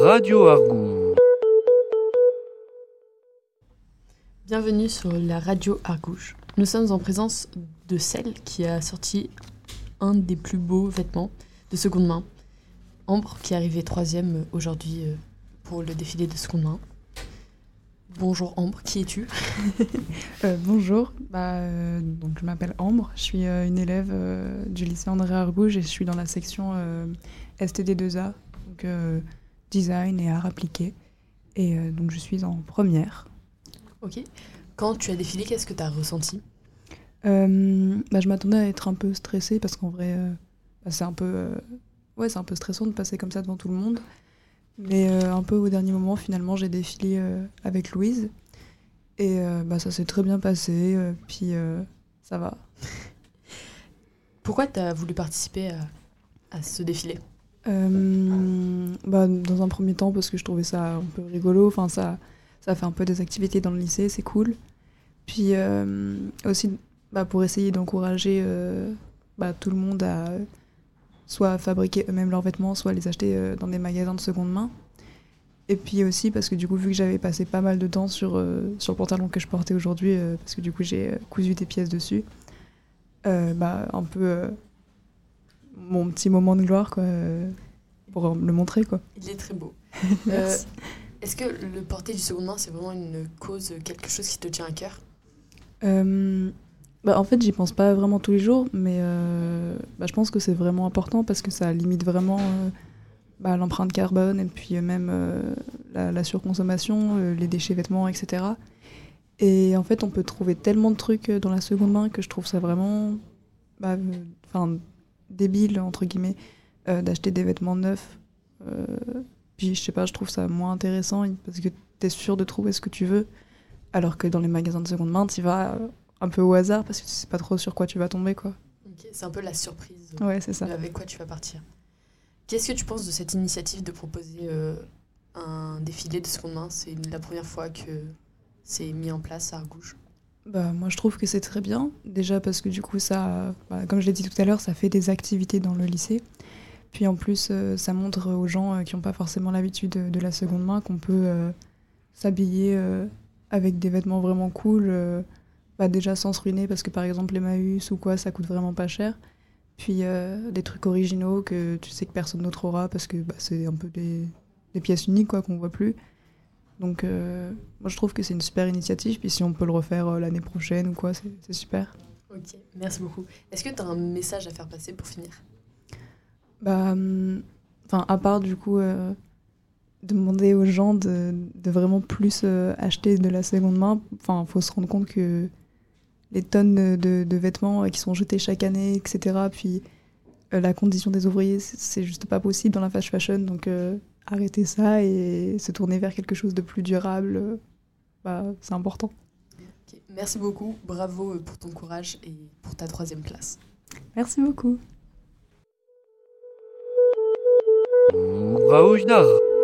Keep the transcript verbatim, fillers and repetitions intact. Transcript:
Radio Argoût. Bienvenue sur la Radio Argoût. Nous sommes en présence de celle qui a sorti un des plus beaux vêtements de seconde main, Ambre, qui est arrivée troisième aujourd'hui pour le défilé de seconde main. Bonjour Ambre, qui es-tu? euh, Bonjour, bah, euh, donc, je m'appelle Ambre, je suis euh, une élève euh, du lycée André Argouge et je suis dans la section euh, S T D deux A, donc euh, design et art appliqué. Et euh, donc je suis en première. Ok. Quand tu as défilé, qu'est-ce que tu as ressenti? euh, bah, Je m'attendais à être un peu stressée parce qu'en vrai, euh, bah, c'est un peu, euh, ouais, c'est un peu stressant de passer comme ça devant tout le monde. Mais euh, un peu au dernier moment, finalement, j'ai défilé euh, avec Louise. Et euh, bah, ça s'est très bien passé. Euh, puis euh, ça va. Pourquoi tu as voulu participer à, à ce défilé? euh, bah, Dans un premier temps, parce que je trouvais ça un peu rigolo. Enfin, ça, ça fait un peu des activités dans le lycée, c'est cool. Puis euh, aussi bah, pour essayer d'encourager euh, bah, tout le monde à soit fabriquer eux-mêmes leurs vêtements, soit les acheter euh, dans des magasins de seconde main. Et puis aussi parce que du coup, vu que j'avais passé pas mal de temps sur, euh, sur le pantalon que je portais aujourd'hui, euh, parce que du coup j'ai euh, cousu des pièces dessus, euh, bah, un peu euh, mon petit moment de gloire quoi, euh, pour le montrer quoi. Il est très beau. Merci. Euh, est-ce que le porter du seconde main, c'est vraiment une cause, quelque chose qui te tient à cœur? Euh, bah, en fait, j'y pense pas vraiment tous les jours, mais euh, bah, je pense que c'est vraiment important parce que ça limite vraiment euh, bah, l'empreinte carbone et puis même euh, la, la surconsommation, euh, les déchets vêtements, et cetera. Et en fait, on peut trouver tellement de trucs dans la seconde main que je trouve ça vraiment bah, euh, débile, entre guillemets, euh, d'acheter des vêtements neufs. Euh, puis, je sais pas, je trouve ça moins intéressant parce que t'es sûr de trouver ce que tu veux. Alors que dans les magasins de seconde main, tu vas un peu au hasard parce que tu sais pas trop sur quoi tu vas tomber, quoi. Ok, c'est un peu la surprise. Ouais, c'est ça. Avec quoi tu vas partir. Qu'est-ce que tu penses de cette initiative de proposer euh, un défilé de seconde main? C'est la première fois que c'est mis en place à Argouge. Bah, moi, je trouve que c'est très bien. Déjà parce que du coup, ça, bah, comme je l'ai dit tout à l'heure, ça fait des activités dans le lycée. Puis en plus, euh, ça montre aux gens euh, qui n'ont pas forcément l'habitude de, de la seconde main qu'on peut euh, s'habiller euh, avec des vêtements vraiment cool, euh, bah déjà sans se ruiner parce que par exemple l'Emmaüs ou quoi ça coûte vraiment pas cher, puis euh, des trucs originaux que tu sais que personne d'autre aura parce que bah, c'est un peu des, des pièces uniques quoi qu'on voit plus, donc euh, moi je trouve que c'est une super initiative, puis si on peut le refaire euh, l'année prochaine ou quoi c'est, c'est super. Ok, merci beaucoup. Est-ce que tu as un message à faire passer pour finir? Bah enfin à part du coup euh, demander aux gens de, de vraiment plus euh, acheter de la seconde main. Enfin, il faut se rendre compte que les tonnes de, de, de vêtements euh, qui sont jetés chaque année, et cetera. Puis euh, la condition des ouvriers, c'est, c'est juste pas possible dans la fast fashion. Donc euh, arrêter ça et se tourner vers quelque chose de plus durable, euh, bah, c'est important. Okay. Merci beaucoup. Bravo pour ton courage et pour ta troisième place. Merci beaucoup. Raoujnar.